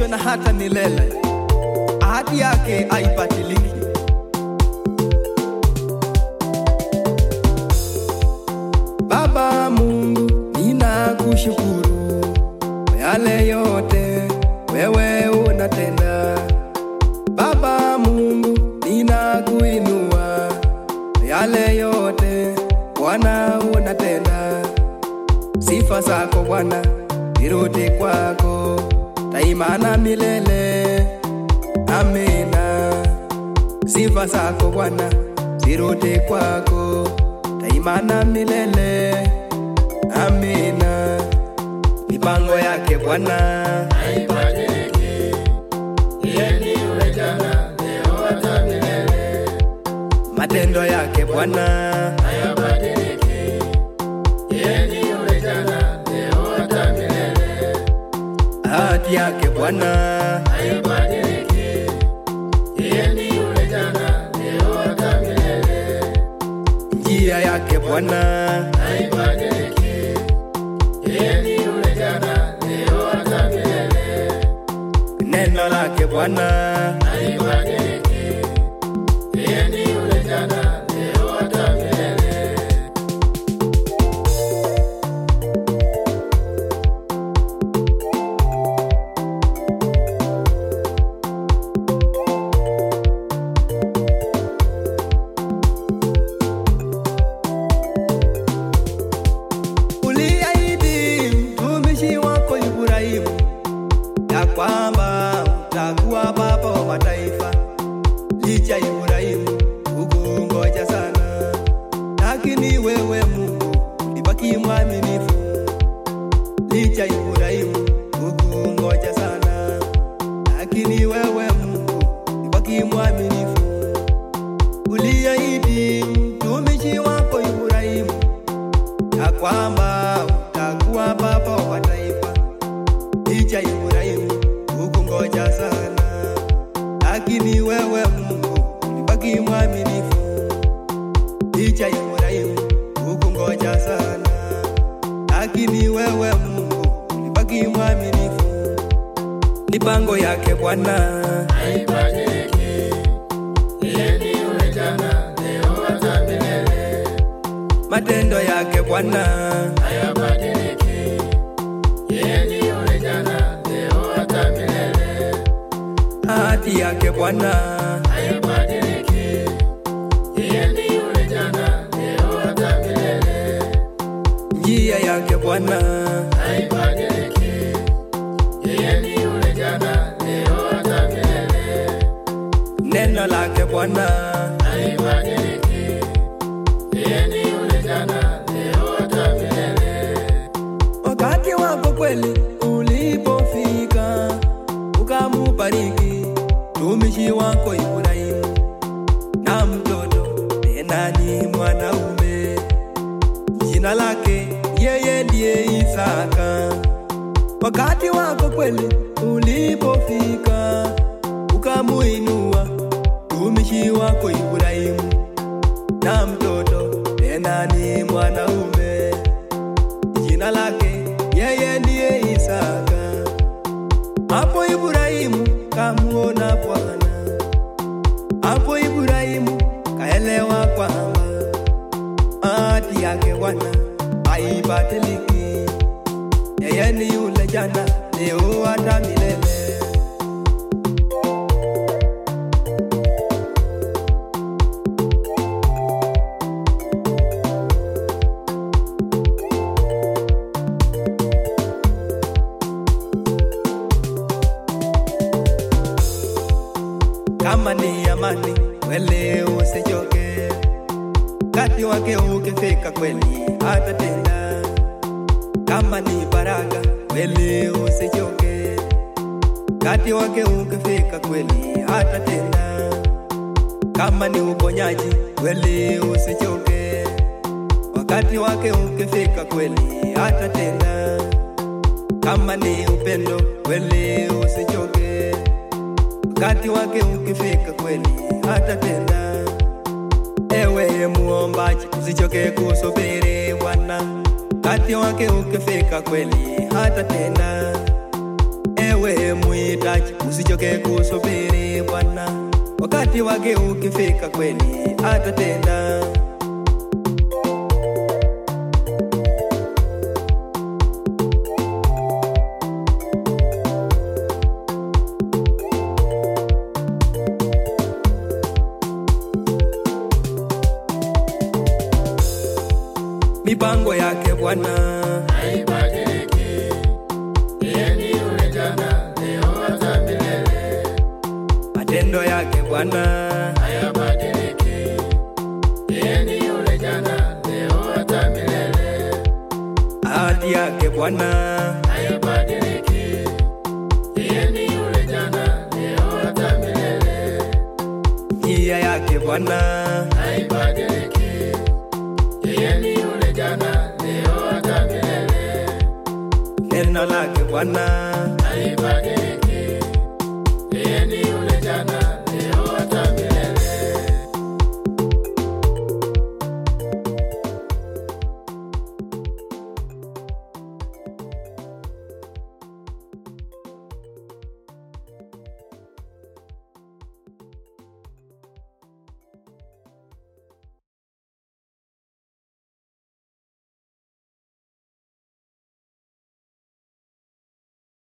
kesho na hata milele. Ahadi yake haibadiliki. Baba Mungu, ninakushukuru kwa yale yote wewe unatenda. Baba Mungu, ninakuinua kwa yale yote Bwana unatenda. Sifa zako Bwana zirudi kwako daima na milele. Amina. Sifa zako Bwana zirudi kwako daima na milele. Amina. Mipango yake Bwana haibadiliki, yeye ni yule jana, leo hata milele. matendo yake Bwana Hayabadiliki, yeye ni yule jana, leo hata milele. ahadi yake Bwana Hayabadiliki, yeye ni yule jana, leo hata milele. njia yake Bwana Haibadiliki, yeye ni yule jana, leo hata milele. neno lake Bwana Haibadiliki, yeye ni yule jana, leo hata milele. uliahidi mtumishi wako Ibrahimu ya kwamba utakuwa baba wa mataifa. Licha Ibrahimu hukungoja sana, lakini wewe Mungu ulibaki mwaminifu. Licha Ibrahimu hukungoja sana, lakini wewe Mungu ulibaki mwaminifu. Uliahidi mtumishi wako Ibrahimu ya kwamba utakuwa baba wa mataifa. Licha Ibrahimu hukungoja sana, lakini wewe Mungu ulibaki mwaminifu. Licha Ibrahimu hukungoja sana, lakini wewe Mungu ulibaki mwaminifu. Mipango yake Bwana Haibadiliki, yeye ni yule jana, leo hata milele. matendo yake Bwana Hayabadiliki, yeye ni yule jana, leo hata milele. ahadi yake Bwana Hayabadiliki, yeye ni yule jana, leo hata milele. njia yake Bwana Haibadiliki, yeye ni yule jana, leo hata milele. neno lake Bwana Haibadiliki, yeye ni yule jana, leo hata milele. wakati wako kweli ulipofika, ukamubariki mtumishi wako Ibrahimu na mtoto tena ni mwanaume, jina lake yeye ndiye Isaka. Wakati wako kweli ulipofika, ukamuinua mtumishi wako Ibrahimu na mtoto tena ni mwanaume, jina lake yeye ndiye Isaka. Hapo Ibrahimu kamuona Bwana, hapo Ibrahimu kaelewa kwamba ahadi yake Bwana haibadiliki. Yeye ni yule jana, leo hata milele. Kama ni amani kweli usichoke, wakati wake ukifika kweli atatenda. Kama ni baraka kweli usichoke, wakati wake ukifika kweli atatenda. Kama ni uponyaji kweli usichoke, wakati wake ukifika kweli atatenda. Kama ni upendo kweli usichoke, wakati wake ukifika kweli atatenda. Ewe muombaji usichoke kusubiri Bwana, wakati wake ukifika kweli atatenda. Ewe muita mchungaji, usichoke kusubiri Bwana, wakati wake ukifika kweli atatenda. Mipango yake Bwana haibadiliki, yeye ni yule jana, leo hata milele. matendo yake Bwana Hayabadiliki, yeye ni yule jana, leo hata milele. ahadi yake Bwana Hayabadiliki, yeye ni yule jana, leo hata milele. njia yake Bwana Haibadiliki, yeye ni yule jana, leo hata milele. neno lake Bwana Haibadiliki, yeye ni